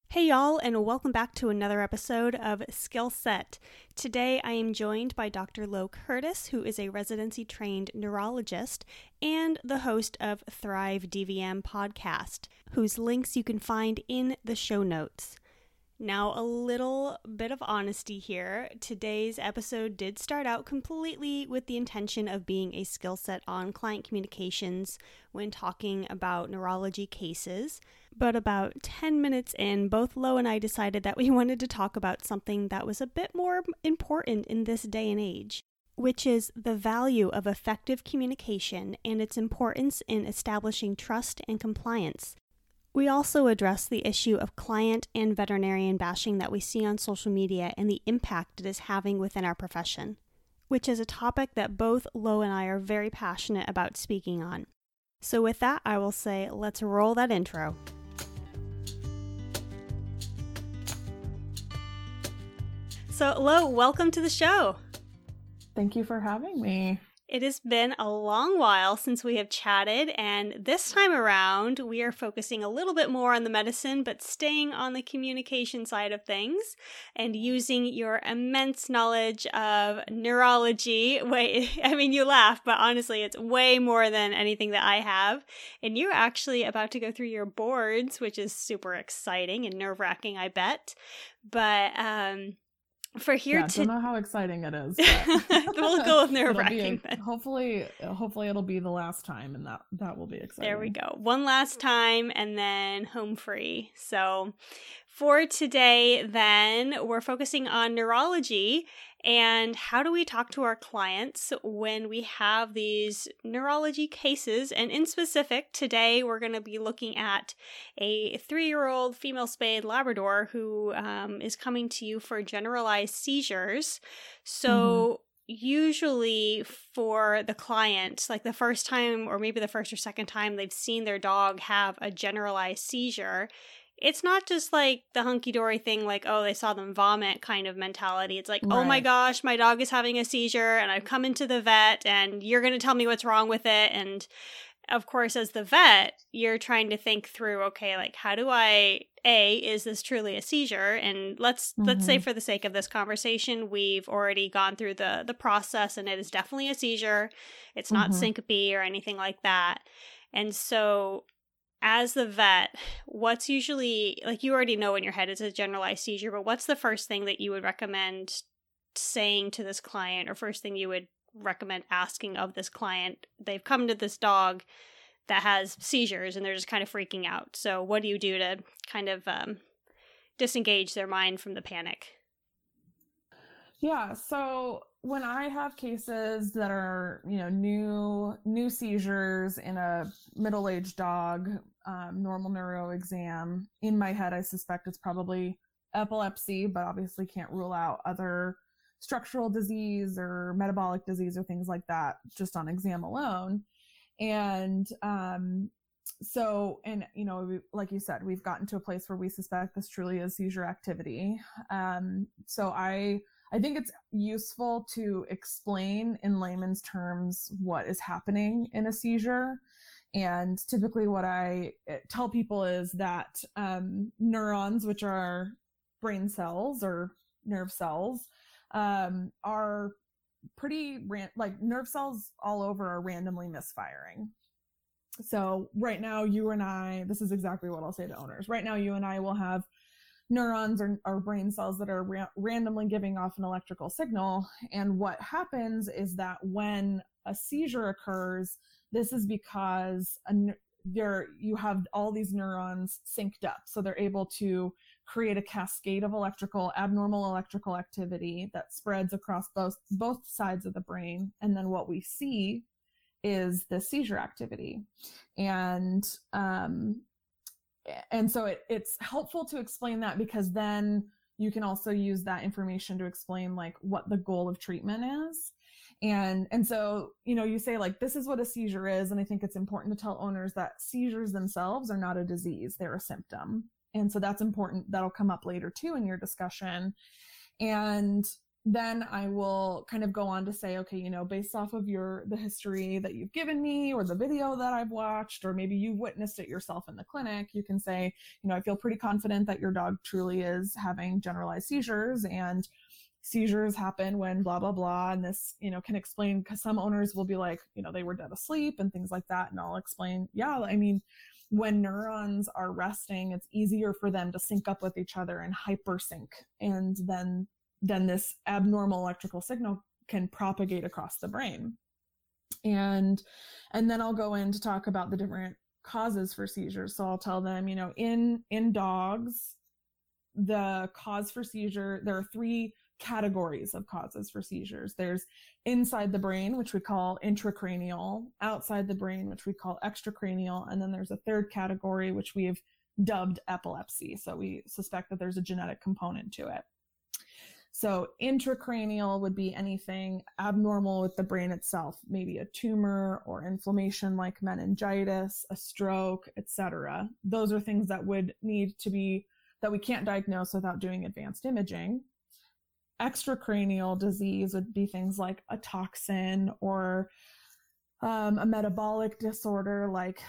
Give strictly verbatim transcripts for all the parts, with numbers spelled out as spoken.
Hey y'all, and welcome back to another episode of Skill Set. Today I am joined by Doctor Lo Curtis, who is a residency-trained neurologist and the host of Thrive D V M podcast, whose links you can find in the show notes. Now, a little bit of honesty here. Today's episode did start out completely with the intention of being a skill set on client communications when talking about neurology cases. But about ten minutes in, both Lo and I decided that we wanted to talk about something that was a bit more important in this day and age, which is the value of effective communication and its importance in establishing trust and compliance. We also address the issue of client and veterinarian bashing that we see on social media and the impact it is having within our profession, which is a topic that both Lo and I are very passionate about speaking on. So with that, I will say, let's roll that intro. So Lo, welcome to the show. Thank you for having me. It has been a long while since we have chatted, and this time around, we are focusing a little bit more on the medicine, but staying on the communication side of things, and using your immense knowledge of neurology. Wait, I mean, you laugh, but honestly, it's way more than anything that I have. And you're actually about to go through your boards, which is super exciting and nerve-wracking, I bet. But, um... For here yeah, to don't know how exciting it is. We'll go with nerve-wracking then. Hopefully, hopefully it'll be the last time, and that that will be exciting. There we go. One last time, and then home free. So, for today, then we're focusing on neurology and how do we talk to our clients when we have these neurology cases. And in specific, today we're going to be looking at a three-year-old female spayed Labrador who um, is coming to you for generalized seizures. So mm-hmm. Usually for the client, like the first time or maybe the first or second time they've seen their dog have a generalized seizure, it's not just like the hunky-dory thing like, oh, they saw them vomit kind of mentality. It's like, right. Oh my gosh, my dog is having a seizure and I've come into the vet and you're going to tell me what's wrong with it. And of course, as the vet, you're trying to think through, okay, like how do I, A, is this truly a seizure? And let's mm-hmm. let's say for the sake of this conversation, we've already gone through the, the process and it is definitely a seizure. It's not mm-hmm. syncope or anything like that. And so as the vet, what's usually, like you already know in your head it's a generalized seizure, but what's the first thing that you would recommend saying to this client or first thing you would recommend asking of this client? They've come to this dog that has seizures and they're just kind of freaking out. So what do you do to kind of um, disengage their mind from the panic? Yeah, so when I have cases that are, you know, new new seizures in a middle-aged dog, um, normal neuro exam, in my head, I suspect it's probably epilepsy, but obviously can't rule out other structural disease or metabolic disease or things like that just on exam alone. And um, so, and, you know, we, like you said, we've gotten to a place where we suspect this truly is seizure activity. Um, so I... I think it's useful to explain in layman's terms what is happening in a seizure. And typically what I tell people is that um, neurons, which are brain cells or nerve cells, um, are pretty, ran- like nerve cells all over are randomly misfiring. So right now, you and I, this is exactly what I'll say to owners. Right now, you and I will have neurons or, or brain cells that are ra- randomly giving off an electrical signal. And what happens is that when a seizure occurs, this is because a, there you have all these neurons synced up. So they're able to create a cascade of electrical, abnormal electrical activity that spreads across both, both sides of the brain. And then what we see is the seizure activity. And, um, And so it, it's helpful to explain that because then you can also use that information to explain like what the goal of treatment is. And, and so, you know, you say like, this is what a seizure is. And I think it's important to tell owners that seizures themselves are not a disease, they're a symptom. And so that's important. That'll come up later too in your discussion. And then I will kind of go on to say, okay, you know, based off of your, the history that you've given me or the video that I've watched, or maybe you've witnessed it yourself in the clinic, you can say, you know, I feel pretty confident that your dog truly is having generalized seizures, and seizures happen when blah, blah, blah. And this, you know, can explain, because some owners will be like, you know, they were dead asleep and things like that. And I'll explain, yeah, I mean, when neurons are resting, it's easier for them to sync up with each other and hypersync. And then then this abnormal electrical signal can propagate across the brain. And, and then I'll go in to talk about the different causes for seizures. So I'll tell them, you know, in, in dogs, the cause for seizure, there are three categories of causes for seizures. There's inside the brain, which we call intracranial, outside the brain, which we call extracranial. And then there's a third category, which we've dubbed epilepsy. So we suspect that there's a genetic component to it. So intracranial would be anything abnormal with the brain itself, maybe a tumor or inflammation like meningitis, a stroke, et cetera. Those are things that would need to be, that we can't diagnose without doing advanced imaging. Extracranial disease would be things like a toxin or um, a metabolic disorder like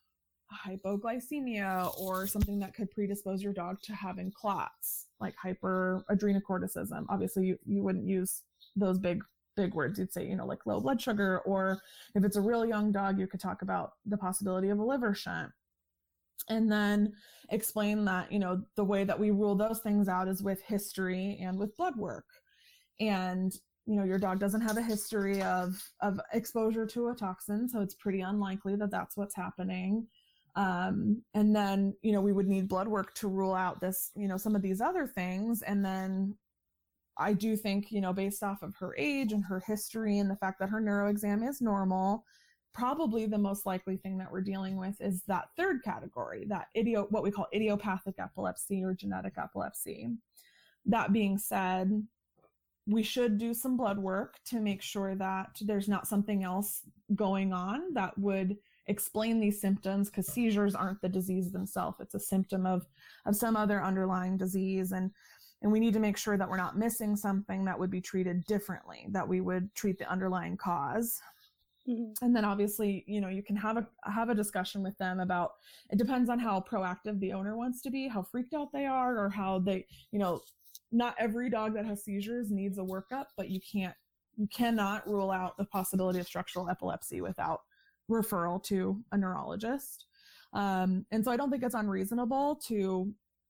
hypoglycemia, or something that could predispose your dog to having clots, like hyperadrenocorticism. Obviously, you, you wouldn't use those big, big words. You'd say, you know, like low blood sugar, or if it's a real young dog, you could talk about the possibility of a liver shunt. And then explain that, you know, the way that we rule those things out is with history and with blood work. And, you know, your dog doesn't have a history of, of exposure to a toxin, so it's pretty unlikely that that's what's happening. Um, and then, you know, we would need blood work to rule out this, you know, some of these other things. And then I do think, you know, based off of her age and her history and the fact that her neuroexam is normal, probably the most likely thing that we're dealing with is that third category, that idio, what we call idiopathic epilepsy or genetic epilepsy. That being said, we should do some blood work to make sure that there's not something else going on that would explain these symptoms, because seizures aren't the disease themselves. It's a symptom of, of some other underlying disease. And, and we need to make sure that we're not missing something that would be treated differently, that we would treat the underlying cause. Mm-hmm. And then obviously, you know, you can have a, have a discussion with them about, it depends on how proactive the owner wants to be, how freaked out they are, or how they, you know, not every dog that has seizures needs a workup, but you can't, you cannot rule out the possibility of structural epilepsy without referral to a neurologist. Um, and so I don't think it's unreasonable to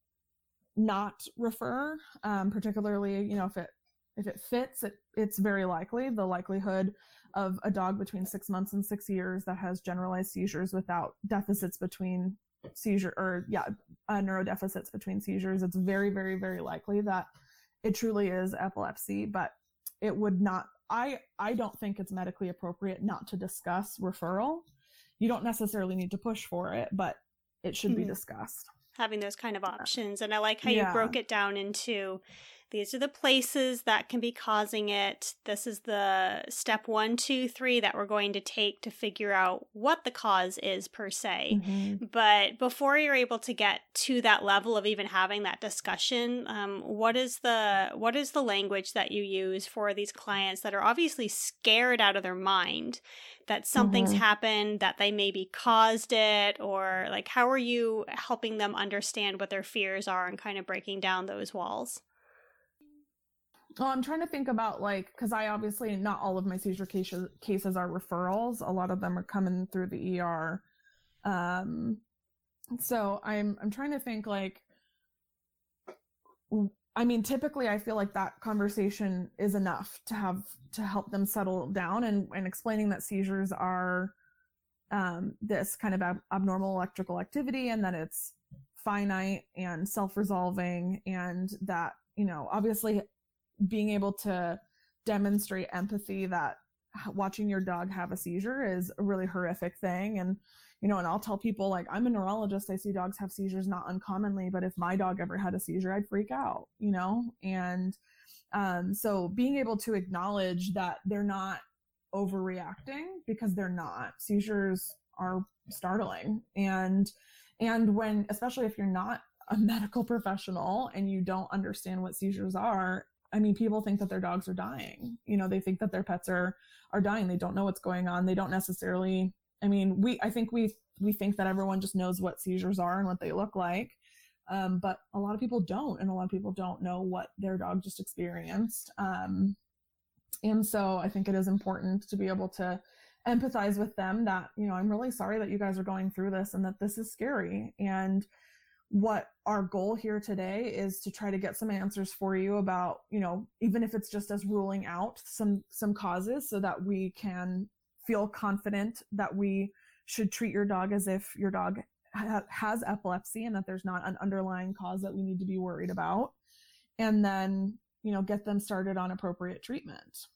not refer, um, particularly, you know, if it, if it fits, it, it's very likely. The likelihood of a dog between six months and six years that has generalized seizures without deficits between seizure or yeah, uh, neurodeficits between seizures, it's very, very, very likely that it truly is epilepsy, but it would not, I, I don't think it's medically appropriate not to discuss referral. You don't necessarily need to push for it, but it should mm-hmm. be discussed. Having those kind of options. And I like how yeah. you broke it down into, these are the places that can be causing it. This is the step one, two, three that we're going to take to figure out what the cause is per se. Mm-hmm. But before you're able to get to that level of even having that discussion, um, what is the what is the language that you use for these clients that are obviously scared out of their mind that something's mm-hmm. happened, that they maybe caused it, or like how are you helping them understand what their fears are and kind of breaking down those walls? Well, I'm trying to think about like, because I obviously, not all of my seizure cases, cases are referrals. A lot of them are coming through the E R. Um, so I'm, I'm trying to think like, I mean, typically I feel like that conversation is enough to have, to help them settle down, and, and explaining that seizures are um, this kind of ab- abnormal electrical activity, and that it's finite and self-resolving, and that, you know, obviously being able to demonstrate empathy that watching your dog have a seizure is a really horrific thing. And, you know, and I'll tell people like, I'm a neurologist. I see dogs have seizures not uncommonly, but if my dog ever had a seizure, I'd freak out, you know? And um, so being able to acknowledge that they're not overreacting, because they're not. Seizures are startling. And, and when, especially if you're not a medical professional and you don't understand what seizures are, I mean, people think that their dogs are dying. You know, they think that their pets are, are dying. They don't know what's going on. They don't necessarily, I mean, we, I think we, we think that everyone just knows what seizures are and what they look like. Um, but a lot of people don't, and a lot of people don't know what their dog just experienced. Um, and so I think it is important to be able to empathize with them that, you know, I'm really sorry that you guys are going through this and that this is scary. And what our goal here today is to try to get some answers for you about, you know, even if it's just as ruling out some, some causes so that we can feel confident that we should treat your dog as if your dog ha- has epilepsy and that there's not an underlying cause that we need to be worried about. And then, you know, get them started on appropriate treatment.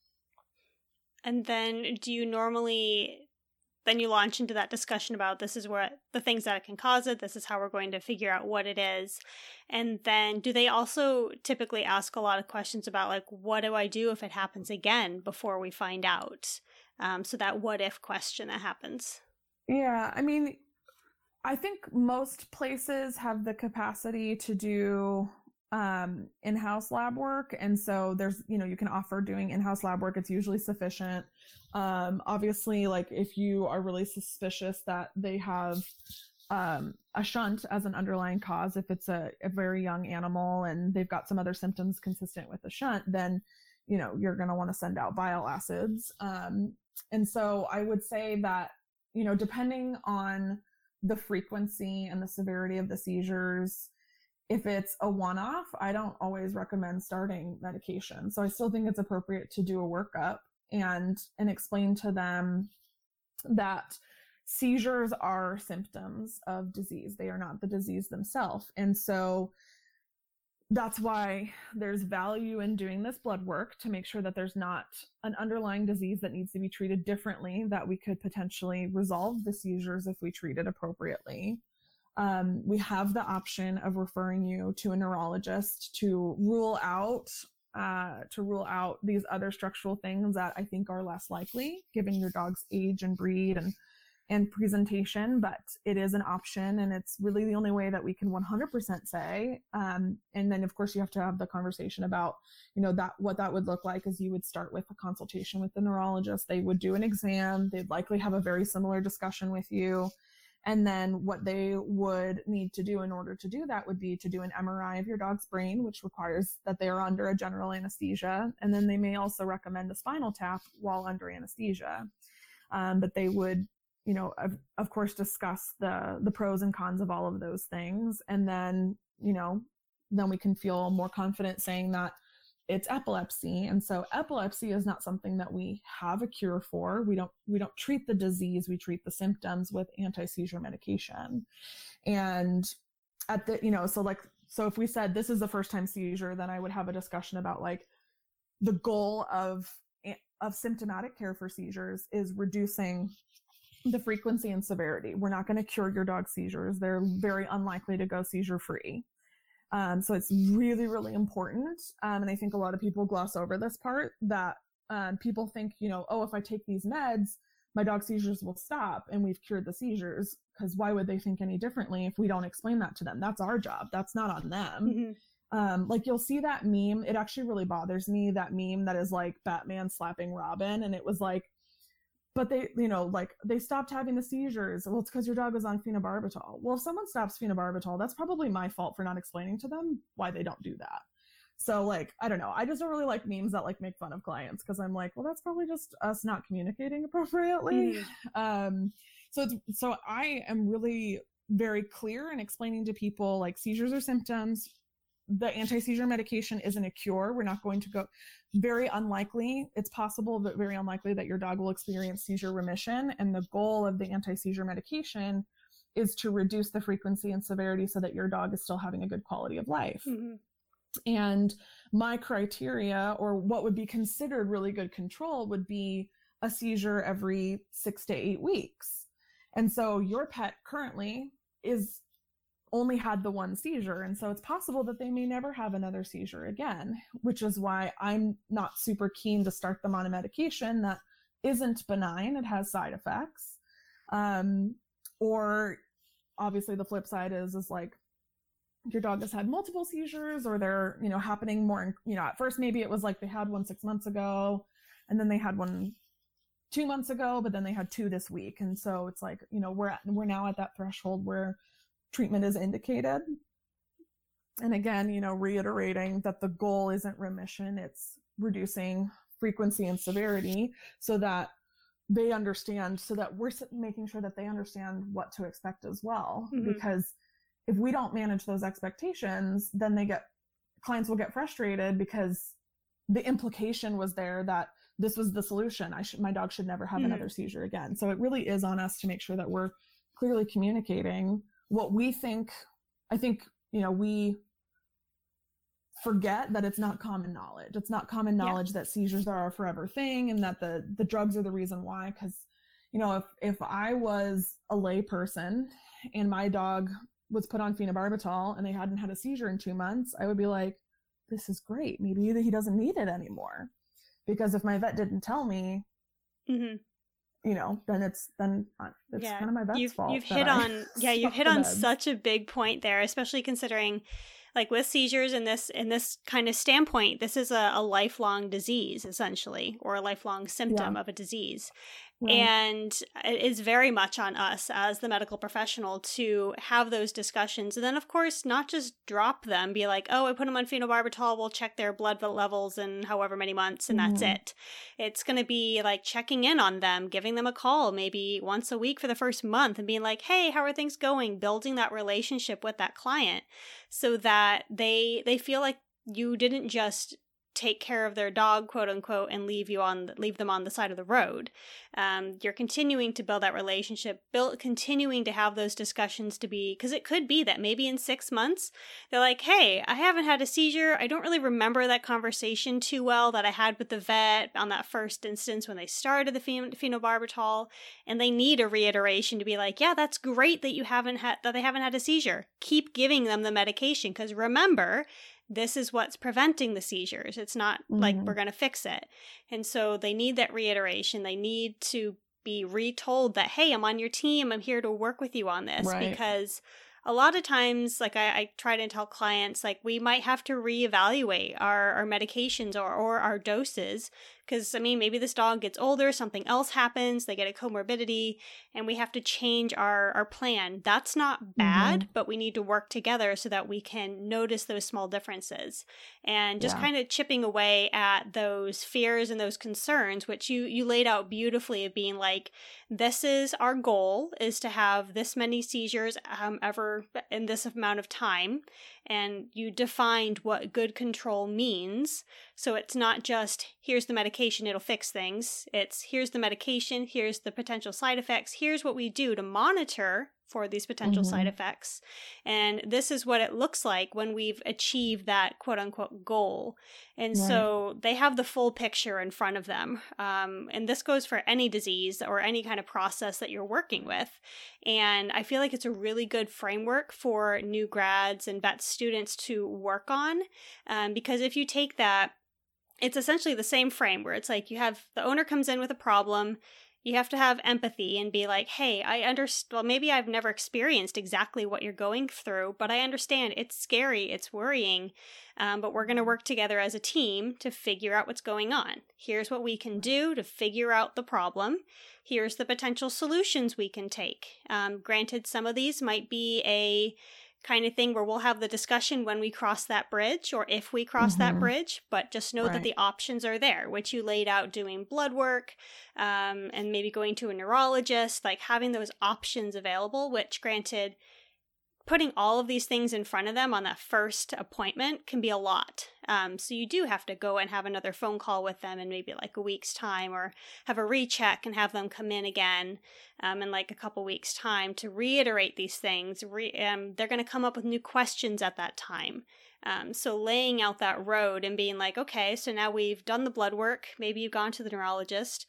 And then do you normally, then you launch into that discussion about this is what the things that can cause it, this is how we're going to figure out what it is. And then do they also typically ask a lot of questions about like, what do I do if it happens again before we find out? Um, so that what if question that happens. Yeah, I mean, I think most places have the capacity to do um, in-house lab work. And so there's, you know, you can offer doing in-house lab work. It's usually sufficient. Um, obviously, like if you are really suspicious that they have um, a shunt as an underlying cause, if it's a, a very young animal and they've got some other symptoms consistent with the shunt, then, you know, you're going to want to send out bile acids. Um, and so I would say that, you know, depending on the frequency and the severity of the seizures, if it's a one-off, I don't always recommend starting medication. So I still think it's appropriate to do a workup and, and explain to them that seizures are symptoms of disease. They are not the disease themselves. And so that's why there's value in doing this blood work to make sure that there's not an underlying disease that needs to be treated differently, that we could potentially resolve the seizures if we treat it appropriately. Um, we have the option of referring you to a neurologist to rule out uh, to rule out these other structural things that I think are less likely, given your dog's age and breed and and presentation. But it is an option, and it's really the only way that we can one hundred percent say. Um, and then, of course, you have to have the conversation about, you know, that what that would look like is you would start with a consultation with the neurologist. They would do an exam. They'd likely have a very similar discussion with you. And then what they would need to do in order to do that would be to do an M R I of your dog's brain, which requires that they are under a general anesthesia. And then they may also recommend a spinal tap while under anesthesia. Um, but they would, you know, of, of course, discuss the, the pros and cons of all of those things. And then, you know, then we can feel more confident saying that it's epilepsy. And so epilepsy is not something that we have a cure for. We don't, we don't treat the disease. We treat the symptoms with anti-seizure medication. And at the, you know, so like, so if we said this is the first time seizure, then I would have a discussion about like the goal of, of symptomatic care for seizures is reducing the frequency and severity. We're not going to cure your dog's seizures. They're very unlikely to go seizure free. Um, so it's really, really important. Um, and I think a lot of people gloss over this part that um, people think, you know, oh, if I take these meds, my dog's seizures will stop and we've cured the seizures. Because why would they think any differently if we don't explain that to them? That's our job. That's not on them. Mm-hmm. Um, like you'll see that meme. It actually really bothers me, that meme that is like Batman slapping Robin. And it was like, but they, you know, like they stopped having the seizures. Well, it's because your dog was on phenobarbital. Well, if someone stops phenobarbital, that's probably my fault for not explaining to them why they don't do that. So like, I don't know. I just don't really like memes that like make fun of clients because I'm like, well, that's probably just us not communicating appropriately. Mm-hmm. Um, so, it's, so I am really very clear in explaining to people like seizures are symptoms. The anti-seizure medication isn't a cure. We're not going to go, very unlikely. It's possible, but very unlikely that your dog will experience seizure remission. And the goal of the anti-seizure medication is to reduce the frequency and severity so that your dog is still having a good quality of life. Mm-hmm. And my criteria, or what would be considered really good control, would be a seizure every six to eight weeks. And so your pet currently is only had the one seizure. And so it's possible that they may never have another seizure again, which is why I'm not super keen to start them on a medication that isn't benign. It has side effects. Um, or obviously the flip side is, is like, your dog has had multiple seizures, or they're, you know, happening more, you know, at first maybe it was like they had one six months ago and then they had one two months ago, but then they had two this week. And so it's like, you know, we're at, we're now at that threshold where treatment is indicated. And again, you know, reiterating that the goal isn't remission, it's reducing frequency and severity so that they understand, so that we're making sure that they understand what to expect as well. Mm-hmm. Because if we don't manage those expectations, then they get, clients will get frustrated because the implication was there that this was the solution. I should, my dog should never have mm-hmm. another seizure again. So it really is on us to make sure that we're clearly communicating what we think. I think, you know, we forget that it's not common knowledge. It's not common knowledge yeah. that seizures are a forever thing and that the, the drugs are the reason why. Because, you know, if, if I was a lay person and my dog was put on phenobarbital and they hadn't had a seizure in two months, I would be like, this is great. Maybe he doesn't need it anymore. Because if my vet didn't tell me, mm-hmm. you know, then it's then it's yeah. kind of my vet's you've, fault. You've hit on yeah, you've hit on such a big point there, especially considering, like with seizures in this in this kind of standpoint, this is a, a lifelong disease essentially, or a lifelong symptom yeah. of a disease. Right. And it is very much on us as the medical professional to have those discussions. And then, of course, not just drop them, be like, oh, I put them on phenobarbital, we'll check their blood levels in however many months, and mm-hmm. that's it. It's going to be like checking in on them, giving them a call maybe once a week for the first month and being like, hey, how are things going? Building that relationship with that client so that they they feel like you didn't just take care of their dog, quote unquote, and leave you on leave them on the side of the road. Um, you're continuing to build that relationship, build continuing to have those discussions to be, because it could be that maybe in six months they're like, hey, I haven't had a seizure. I don't really remember that conversation too well that I had with the vet on that first instance when they started the phen- phenobarbital, and they need a reiteration to be like, yeah, that's great that you haven't had that they haven't had a seizure. Keep giving them the medication, because remember, this is what's preventing the seizures. It's not mm-hmm. like we're going to fix it. And so they need that reiteration. They need to be retold that, hey, I'm on your team. I'm here to work with you on this. Right. Because a lot of times, like I, I try to tell clients, like we might have to reevaluate our, our medications or, or our doses. Because, I mean, maybe this dog gets older, something else happens, they get a comorbidity, and we have to change our, our plan. That's not bad, mm-hmm. but we need to work together so that we can notice those small differences. And just yeah. kind of chipping away at those fears and those concerns, which you, you laid out beautifully, of being like, this is our goal, is to have this many seizures um, ever in this amount of time. And you defined what good control means. So it's not just, here's the medication, it'll fix things. It's, here's the medication, here's the potential side effects, here's what we do to monitor for these potential mm-hmm. side effects. And this is what it looks like when we've achieved that quote unquote goal. And right. so they have the full picture in front of them. Um, and this goes for any disease or any kind of process that you're working with. And I feel like it's a really good framework for new grads and vet students to work on. Um, because if you take that, it's essentially the same frame where it's like you have the owner comes in with a problem. You have to have empathy and be like, hey, I understand. Well, maybe I've never experienced exactly what you're going through, but I understand it's scary, it's worrying, um, but we're going to work together as a team to figure out what's going on. Here's what we can do to figure out the problem. Here's the potential solutions we can take. Um, granted, some of these might be a kind of thing where we'll have the discussion when we cross that bridge or if we cross mm-hmm. that bridge, but just know right. that the options are there, which you laid out, doing blood work um, and maybe going to a neurologist, like having those options available, which granted, putting all of these things in front of them on that first appointment can be a lot. Um, so you do have to go and have another phone call with them in maybe like a week's time, or have a recheck and have them come in again um, in like a couple weeks' time to reiterate these things. Re- um, they're going to come up with new questions at that time. Um, so laying out that road and being like, okay, so now we've done the blood work. Maybe you've gone to the neurologist.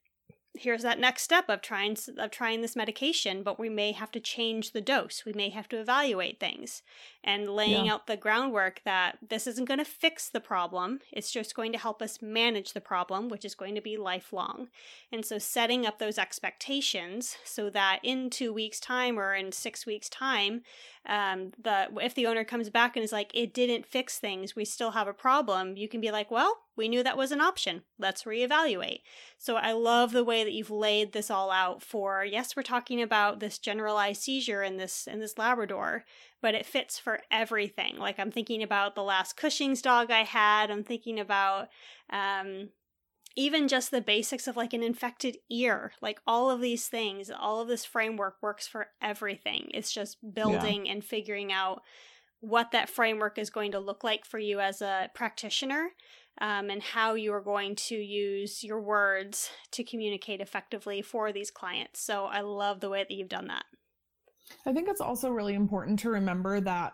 Here's that next step of trying of trying this medication, but we may have to change the dose. We may have to evaluate things, and laying yeah. out the groundwork that this isn't going to fix the problem. It's just going to help us manage the problem, which is going to be lifelong. And so setting up those expectations so that in two weeks' time or in six weeks' time, um, the if the owner comes back and is like, it didn't fix things, we still have a problem, you can be like, well, we knew that was an option. Let's reevaluate. So I love the way that you've laid this all out for, yes, we're talking about this generalized seizure in this in this Labrador, but it fits for everything. Like I'm thinking about the last Cushing's dog I had. I'm thinking about um, even just the basics of like an infected ear. Like all of these things, all of this framework works for everything. It's just building yeah. and figuring out what that framework is going to look like for you as a practitioner, um, and how you are going to use your words to communicate effectively for these clients. So I love the way that you've done that. I think it's also really important to remember that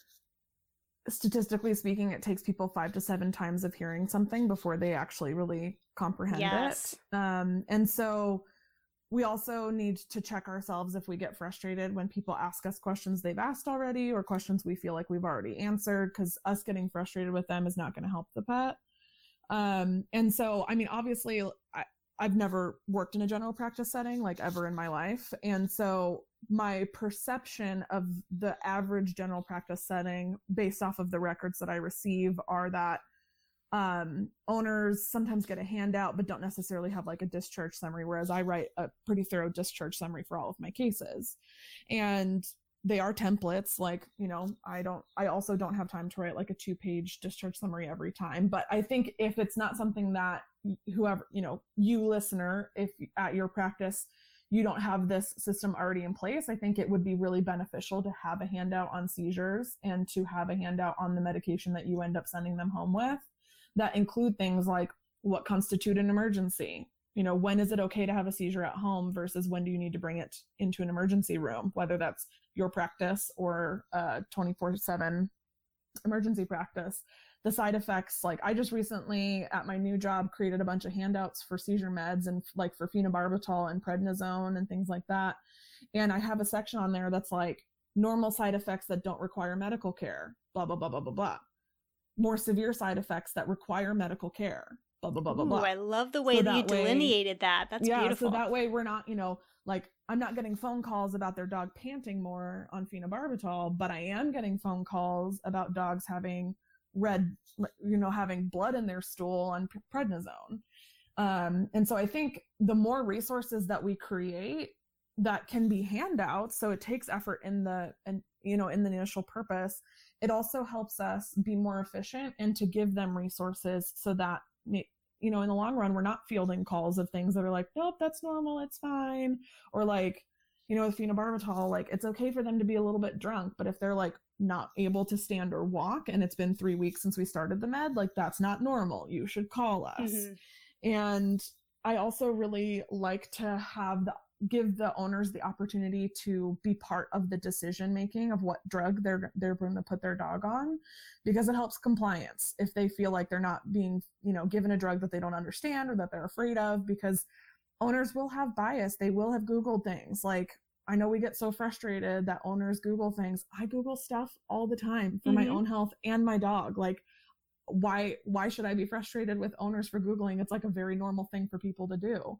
statistically speaking, it takes people five to seven times of hearing something before they actually really comprehend yes. it. Um, and so we also need to check ourselves if we get frustrated when people ask us questions they've asked already or questions we feel like we've already answered, because us getting frustrated with them is not going to help the pet. Um, and so, I mean, obviously, I, I've never worked in a general practice setting like ever in my life. And so my perception of the average general practice setting based off of the records that I receive are that um, owners sometimes get a handout, but don't necessarily have like a discharge summary, whereas I write a pretty thorough discharge summary for all of my cases. And they are templates. Like, you know, I don't, I also don't have time to write like a two page discharge summary every time. But I think if it's not something that whoever, you know, you listener, if at your practice, you don't have this system already in place, I think it would be really beneficial to have a handout on seizures and to have a handout on the medication that you end up sending them home with that include things like what constitute an emergency. You know, when is it okay to have a seizure at home versus when do you need to bring it into an emergency room, whether that's your practice or a twenty-four seven emergency practice. The side effects, like I just recently at my new job created a bunch of handouts for seizure meds and like for phenobarbital and prednisone and things like that. And I have a section on there that's like normal side effects that don't require medical care, blah, blah, blah, blah, blah, blah. More severe side effects that require medical care, blah, blah, blah, blah, blah. Ooh, I love the way so that, that you way, delineated that. That's yeah, beautiful. So that way we're not, you know, like I'm not getting phone calls about their dog panting more on phenobarbital, but I am getting phone calls about dogs having red, you know, having blood in their stool on prednisone. Um, and so I think the more resources that we create that can be handouts, so it takes effort in the, and you know, in the initial purpose, it also helps us be more efficient and to give them resources so that, you know, in the long run, we're not fielding calls of things that are like, nope, that's normal, it's fine. Or like, you know, with phenobarbital, like it's okay for them to be a little bit drunk, but if they're like not able to stand or walk and it's been three weeks since we started the med, like that's not normal. You should call us. Mm-hmm. And I also really like to have the give the owners the opportunity to be part of the decision making of what drug they're they're going to put their dog on, because it helps compliance if they feel like they're not being, you know, given a drug that they don't understand or that they're afraid of, because owners will have bias. They will have Googled things. Like I know we get so frustrated that owners Google things. I Google stuff all the time for mm-hmm. my own health and my dog. Like why why should I be frustrated with owners for Googling? It's like a very normal thing for people to do.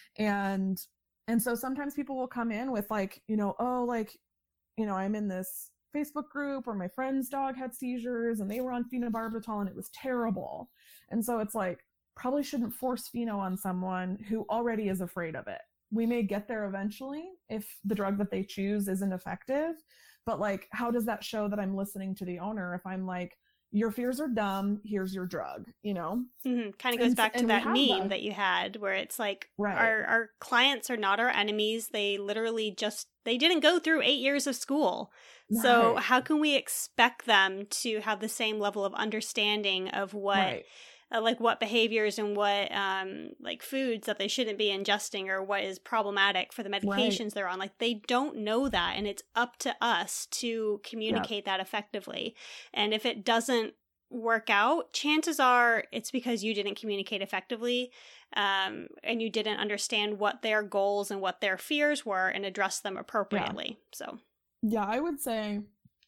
And And so sometimes people will come in with like, you know, oh, like, you know, I'm in this Facebook group where my friend's dog had seizures and they were on phenobarbital and it was terrible. And so it's like, probably shouldn't force pheno on someone who already is afraid of it. We may get there eventually if the drug that they choose isn't effective, but like, how does that show that I'm listening to the owner if I'm like, your fears are dumb, here's your drug, you know? Mm-hmm. Kind of goes and, back to that meme that. that you had where it's like, right. our, our clients are not our enemies. They literally just, they didn't go through eight years of school. Right. So how can we expect them to have the same level of understanding of what, right. uh, like what behaviors and what um, like foods that they shouldn't be ingesting or what is problematic for the medications right. they're on? Like they don't know that, and it's up to us to communicate yep. that effectively. And if it doesn't work out, chances are it's because you didn't communicate effectively, um, and you didn't understand what their goals and what their fears were and address them appropriately. Yeah. So yeah, I would say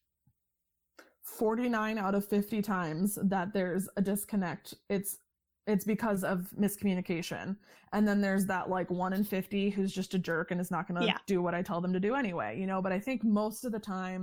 forty-nine out of fifty times that there's a disconnect, it's it's because of miscommunication. And then there's that like one in fifty who's just a jerk and is not going to yeah. do what I tell them to do anyway, you know? But I think most of the time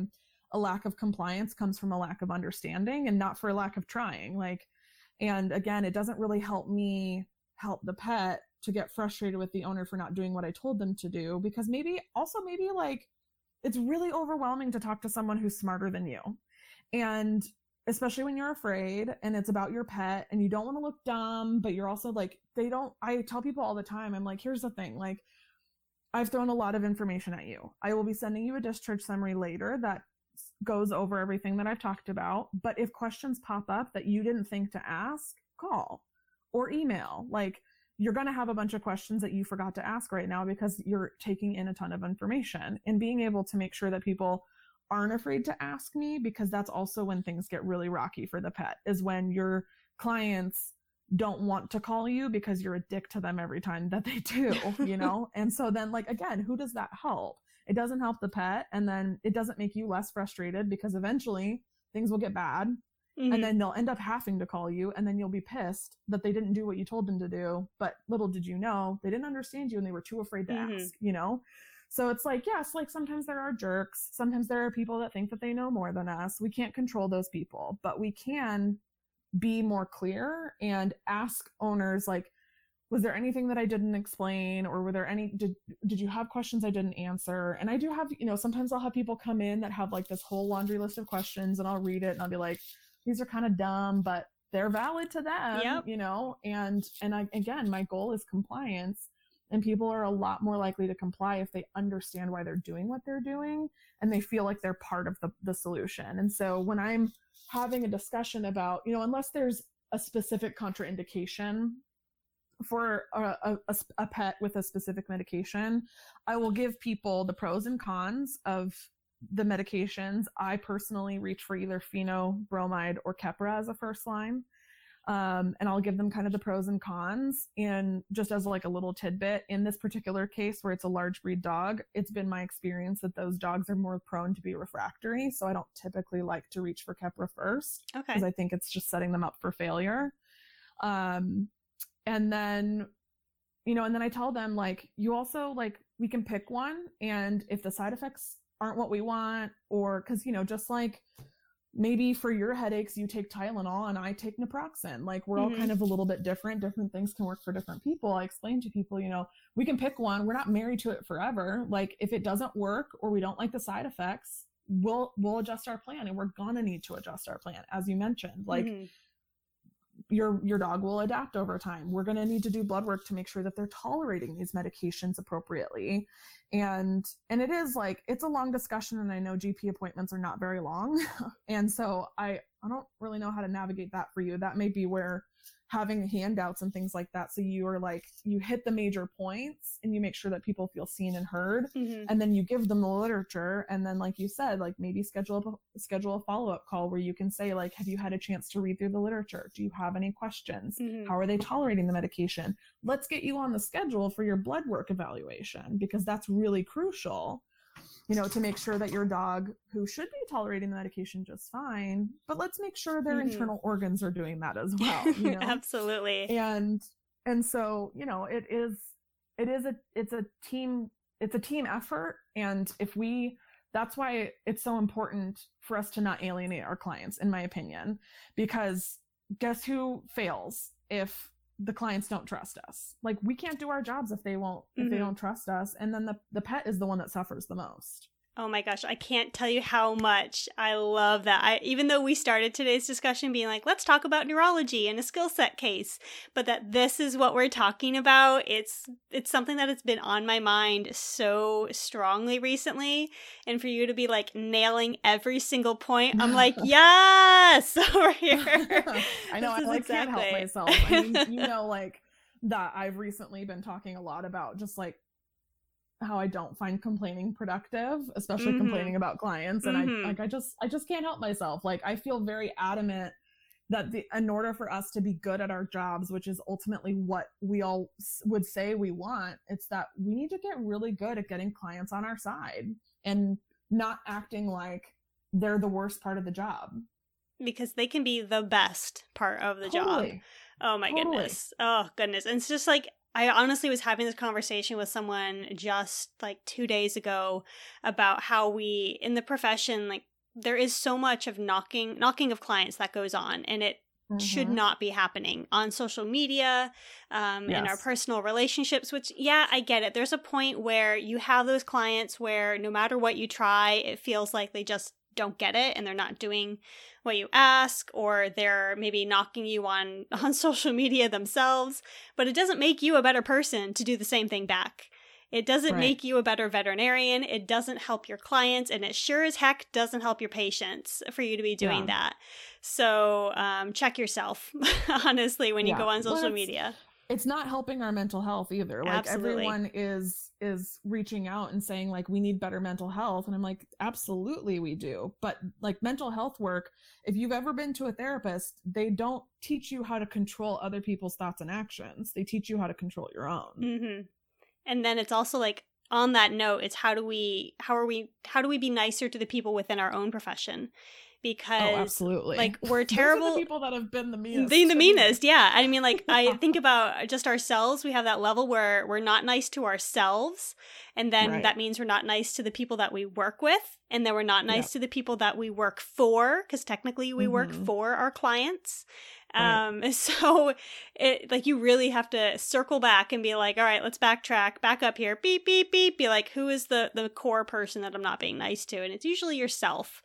a lack of compliance comes from a lack of understanding and not for a lack of trying. Like, and again, it doesn't really help me help the pet to get frustrated with the owner for not doing what I told them to do, because maybe also maybe like it's really overwhelming to talk to someone who's smarter than you. And especially when you're afraid and it's about your pet and you don't want to look dumb, but you're also like, they don't, I tell people all the time, I'm like, here's the thing, like, I've thrown a lot of information at you. I will be sending you a discharge summary later that goes over everything that I've talked about. But if questions pop up that you didn't think to ask, call or email. Like, you're going to have a bunch of questions that you forgot to ask right now because you're taking in a ton of information. And being able to make sure that people aren't afraid to ask me, because that's also when things get really rocky for the pet, is when your clients don't want to call you because you're a dick to them every time that they do, you know? And so then, like, again, who does that help? It doesn't help the pet. And then it doesn't make you less frustrated, because eventually things will get bad. Mm-hmm. And then they'll end up having to call you, and then you'll be pissed that they didn't do what you told them to do. But little did you know, they didn't understand you and they were too afraid to mm-hmm. ask, you know? So it's like, yes, like sometimes there are jerks. Sometimes there are people that think that they know more than us. We can't control those people, but we can be more clear and ask owners, like, was there anything that I didn't explain? Or were there any, did, did you have questions I didn't answer? And I do have, you know, sometimes I'll have people come in that have like this whole laundry list of questions, and I'll read it and I'll be like, these are kind of dumb, but they're valid to them, yep. you know? And, and I, again, my goal is compliance. And people are a lot more likely to comply if they understand why they're doing what they're doing and they feel like they're part of the, the solution. And so when I'm having a discussion about, you know, unless there's a specific contraindication for a, a, a pet with a specific medication, I will give people the pros and cons of the medications. I personally reach for either pheno, bromide, or Keppra as a first line. Um, and I'll give them kind of the pros and cons. And just as like a little tidbit, in this particular case where it's a large breed dog, it's been my experience that those dogs are more prone to be refractory. So I don't typically like to reach for Keppra first, okay, because I think it's just setting them up for failure. Um, and then, you know, and then I tell them, like, you also, like, we can pick one. And if the side effects aren't what we want, or, cause, you know, just like, maybe for your headaches, you take Tylenol and I take naproxen. Like, we're mm-hmm. all kind of a little bit different. Different things can work for different people. I explain to people, you know, we can pick one. We're not married to it forever. Like, if it doesn't work or we don't like the side effects, we'll, we'll adjust our plan, and we're going to need to adjust our plan. As you mentioned, like mm-hmm. your, your dog will adapt over time. We're going to need to do blood work to make sure that they're tolerating these medications appropriately. And, and it is like, it's a long discussion, and I know G P appointments are not very long. And so I, I don't really know how to navigate that for you. That may be where having handouts and things like that, so you are like, you hit the major points and you make sure that people feel seen and heard, mm-hmm. and then you give them the literature. And then, like you said, like maybe schedule a, schedule a follow-up call where you can say, like, have you had a chance to read through the literature? Do you have any questions? Mm-hmm. How are they tolerating the medication? Let's get you on the schedule for your blood work evaluation, because that's really crucial, you know, to make sure that your dog, who should be tolerating the medication just fine, but let's make sure their mm-hmm. internal organs are doing that as well. You know? Absolutely. And, and so, you know, it is, it is a, it's a team, it's a team effort. And if we, that's why it's so important for us to not alienate our clients, in my opinion, because guess who fails if the clients don't trust us? Like, we can't do our jobs if they won't, if mm-hmm. they don't trust us. And then the, the pet is the one that suffers the most. Oh my gosh, I can't tell you how much I love that. I, even though we started today's discussion being like, let's talk about neurology and a skill set case, but that this is what we're talking about. It's, it's something that has been on my mind so strongly recently. And for you to be like nailing every single point, I'm like, yes, over here. I know, I like, exactly. can't help myself. I mean, you know, like that I've recently been talking a lot about just like how I don't find complaining productive, especially mm-hmm. complaining about clients. And mm-hmm. I like, I just, I just can't help myself. Like, I feel very adamant that the, in order for us to be good at our jobs, which is ultimately what we all would say we want, it's that we need to get really good at getting clients on our side and not acting like they're the worst part of the job. Because they can be the best part of the totally. job. Oh my totally. goodness. Oh goodness. And it's just like, I honestly was having this conversation with someone just like two days ago about how we, in the profession, like there is so much of knocking knocking of clients that goes on, and it mm-hmm. should not be happening on social media, um, yes. in our personal relationships, which, yeah, I get it. There's a point where you have those clients where no matter what you try, it feels like they just don't get it and they're not doing what you ask, or they're maybe knocking you on, on social media themselves, but it doesn't make you a better person to do the same thing back. It doesn't right. make you a better veterinarian. It doesn't help your clients, and it sure as heck doesn't help your patients for you to be doing yeah. that. So um, check yourself, honestly, when yeah. you go on social well, it's, media. It's not helping our mental health either. Like Absolutely. everyone is is reaching out and saying like, we need better mental health. And I'm like, absolutely we do. But like mental health work, if you've ever been to a therapist, they don't teach you how to control other people's thoughts and actions. They teach you how to control your own. Mm-hmm. And then it's also like, on that note, it's how do we, how are we, how do we be nicer to the people within our own profession? Because, oh, absolutely. like, we're terrible. Those are the people that have been the meanest. Being the meanest, yeah. I mean, like, I think about just ourselves. We have that level where we're not nice to ourselves. And then right. that means we're not nice to the people that we work with. And then we're not nice yep. to the people that we work for, because technically we mm-hmm. work for our clients. Right. Um, so it, like, you really have to circle back and be like, all right, let's backtrack, back up here, beep, beep, beep, be like, who is the, the core person that I'm not being nice to? And it's usually yourself.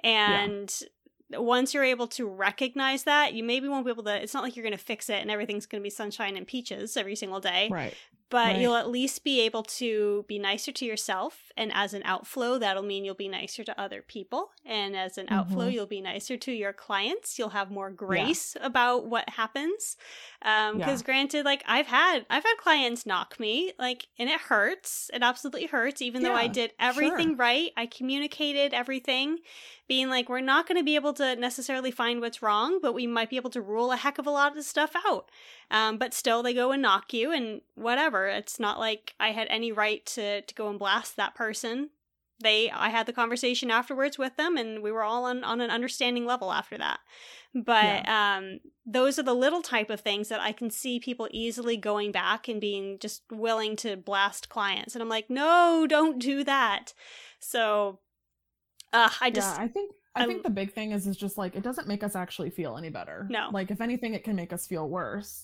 And yeah. once you're able to recognize that, you maybe won't be able to, it's not like you're going to fix it and everything's going to be sunshine and peaches every single day. Right. But right. you'll at least be able to be nicer to yourself. And as an outflow, that'll mean you'll be nicer to other people. And as an mm-hmm. outflow, you'll be nicer to your clients. You'll have more grace yeah. about what happens. Um, because yeah. granted, like I've had, I've had clients knock me, like, and it hurts. It absolutely hurts, even yeah, though I did everything sure. right. I communicated everything, being like, we're not going to be able to necessarily find what's wrong, but we might be able to rule a heck of a lot of stuff out. Um, but still, they go and knock you and whatever. It's not like I had any right to, to go and blast that person. They, I had the conversation afterwards with them, and we were all on, on an understanding level after that. But yeah. um, those are the little type of things that I can see people easily going back and being just willing to blast clients. And I'm like, no, don't do that. So uh, I just... Yeah, I think... I think the big thing is, is just like, it doesn't make us actually feel any better. No. Like, if anything, it can make us feel worse.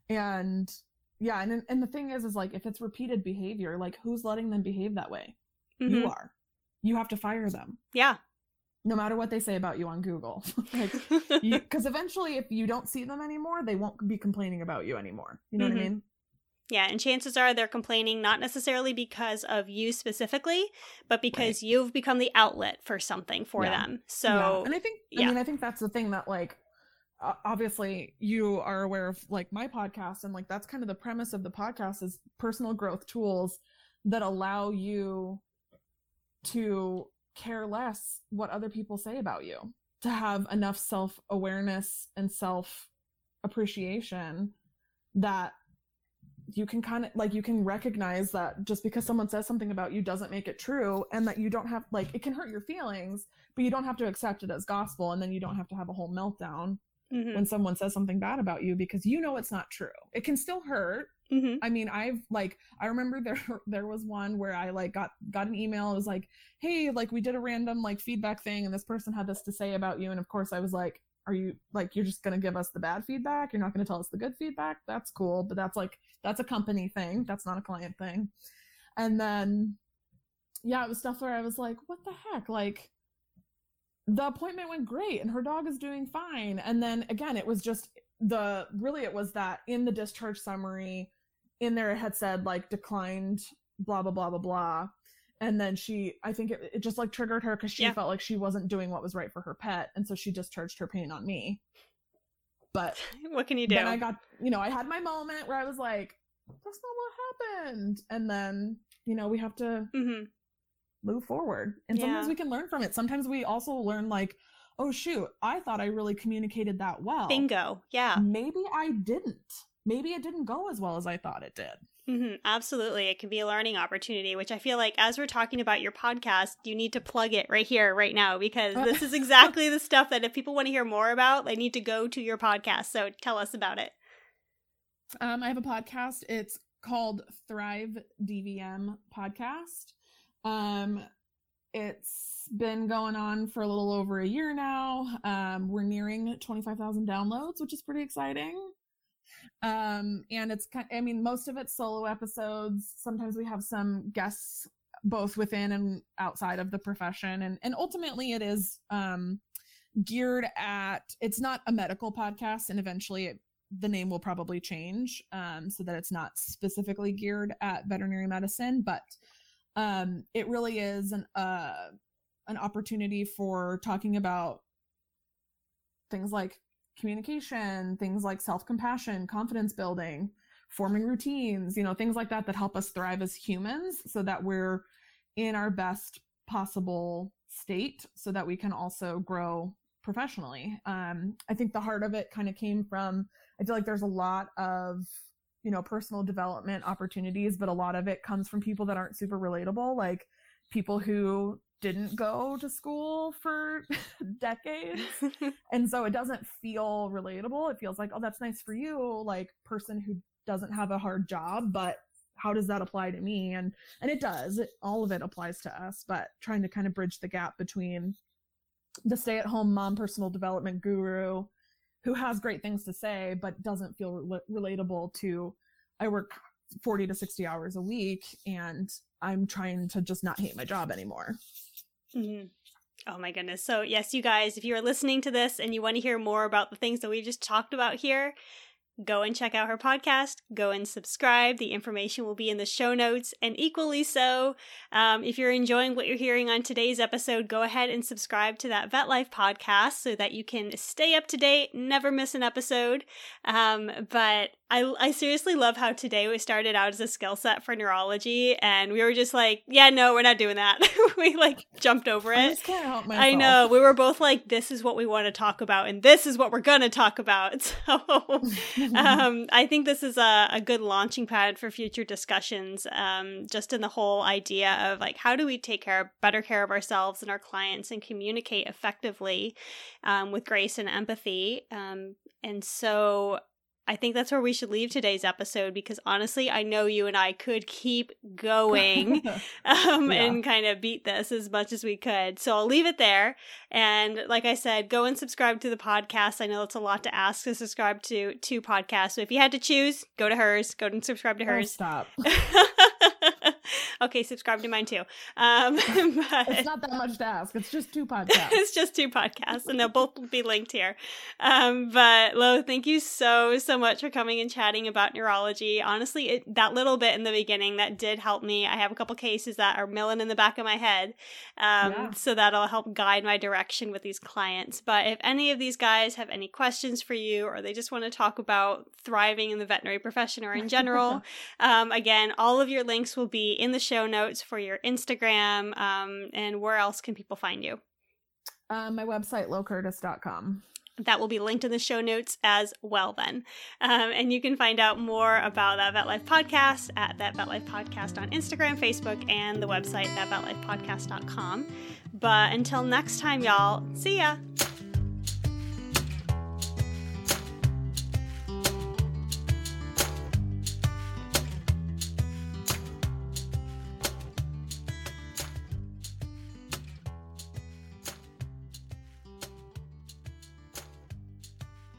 And yeah, and and the thing is, is like, if it's repeated behavior, like, who's letting them behave that way? Mm-hmm. You are. You have to fire them. Yeah. No matter what they say about you on Google. Like, because eventually, if you don't see them anymore, they won't be complaining about you anymore. You know mm-hmm. what I mean? Yeah, and chances are they're complaining not necessarily because of you specifically, but because right. you've become the outlet for something for yeah. them. So, yeah. and I think, yeah. I mean, I think that's the thing that, like, uh, obviously you are aware of, like, my podcast, and like that's kind of the premise of the podcast is personal growth tools that allow you to care less what other people say about you, to have enough self-awareness and self-appreciation that you can kind of like, you can recognize that just because someone says something about you doesn't make it true, and that you don't have, like, it can hurt your feelings, but you don't have to accept it as gospel, and then you don't have to have a whole meltdown mm-hmm. when someone says something bad about you, because you know it's not true. It can still hurt. Mm-hmm. I mean, I've like, I remember there there was one where I like got got an email. It was like, hey, like, we did a random like feedback thing, and this person had this to say about you, and of course I was like, are you like, you're just going to give us the bad feedback? You're not going to tell us the good feedback? That's cool. But that's like, that's a company thing. That's not a client thing. And then, yeah, it was stuff where I was like, what the heck? Like, the appointment went great and her dog is doing fine. And then again, it was just the, really it was that in the discharge summary in there, it had said like declined, blah, blah, blah, blah, blah. And then she, I think it, it just like triggered her because she yeah. felt like she wasn't doing what was right for her pet. And so she discharged her pain on me. But what can you do? Then I got, you know, I had my moment where I was like, that's not what happened. And then, you know, we have to mm-hmm. move forward. And yeah. sometimes we can learn from it. Sometimes we also learn like, oh shoot, I thought I really communicated that well. Bingo. Yeah. Maybe I didn't. Maybe it didn't go as well as I thought it did. Mm-hmm. Absolutely. It can be a learning opportunity, which I feel like as we're talking about your podcast, you need to plug it right here, right now, because this is exactly the stuff that if people want to hear more about, they need to go to your podcast. So tell us about it. Um, I have a podcast. It's called Thrive D V M Podcast. Um, it's been going on for a little over a year now. Um, we're nearing twenty-five thousand downloads, which is pretty exciting. Um, and it's kind I mean, most of it's solo episodes. Sometimes we have some guests both within and outside of the profession. And, and ultimately it is, um, geared at, it's not a medical podcast, and eventually it, the name will probably change, um, so that it's not specifically geared at veterinary medicine, but, um, it really is an, uh, an opportunity for talking about things like communication, things like self-compassion, confidence building, forming routines, you know, things like that that help us thrive as humans so that we're in our best possible state so that we can also grow professionally. Um, I think the heart of it kind of came from, I feel like there's a lot of, you know, personal development opportunities, but a lot of it comes from people that aren't super relatable, like people who didn't go to school for decades. And so it doesn't feel relatable. It feels like, oh, that's nice for you, like person who doesn't have a hard job, but how does that apply to me? And and it does. It, all of it applies to us, but trying to kind of bridge the gap between the stay-at-home mom personal development guru who has great things to say, but doesn't feel re- relatable to, I work forty to sixty hours a week and I'm trying to just not hate my job anymore. Mm-hmm. Oh my goodness. So yes, you guys, if you are listening to this and you want to hear more about the things that we just talked about here, go and check out her podcast. Go and subscribe. The information will be in the show notes. And equally so, um, if you're enjoying what you're hearing on today's episode, go ahead and subscribe to that Vet Life podcast so that you can stay up to date, never miss an episode. Um, but I, I seriously love how today we started out as a skill set for neurology, and we were just like, yeah, no, we're not doing that. We like jumped over it. I just can't help myself. I know. We were both like, this is what we want to talk about, and this is what we're going to talk about. So um, I think this is a, a good launching pad for future discussions, um, just in the whole idea of like, how do we take care, better care of ourselves and our clients and communicate effectively um, with grace and empathy. Um, and so I think that's where we should leave today's episode, because honestly, I know you and I could keep going um, yeah. and kind of beat this as much as we could. So I'll leave it there. And like I said, go and subscribe to the podcast. I know it's a lot to ask to subscribe to two podcasts. So if you had to choose, go to hers. Go and subscribe to hers. Oh, stop. Okay, subscribe to mine too. Um, but it's not that much to ask. It's just two podcasts. It's just two podcasts, and they'll both be linked here. Um, but Lo, thank you so, so much for coming and chatting about neurology. Honestly, it, that little bit in the beginning, that did help me. I have a couple cases that are milling in the back of my head. Um, yeah. So that'll help guide my direction with these clients. But if any of these guys have any questions for you, or they just want to talk about thriving in the veterinary profession or in general, um, again, all of your links will be in the show notes for your Instagram. Um, and where else can people find you? Uh, my website, lo curtis dot com. That will be linked in the show notes as well then. Um, and you can find out more about That Vet Life Podcast at That Vet Life Podcast on Instagram, Facebook, and the website, that vet life podcast dot com. But until next time, y'all, see ya!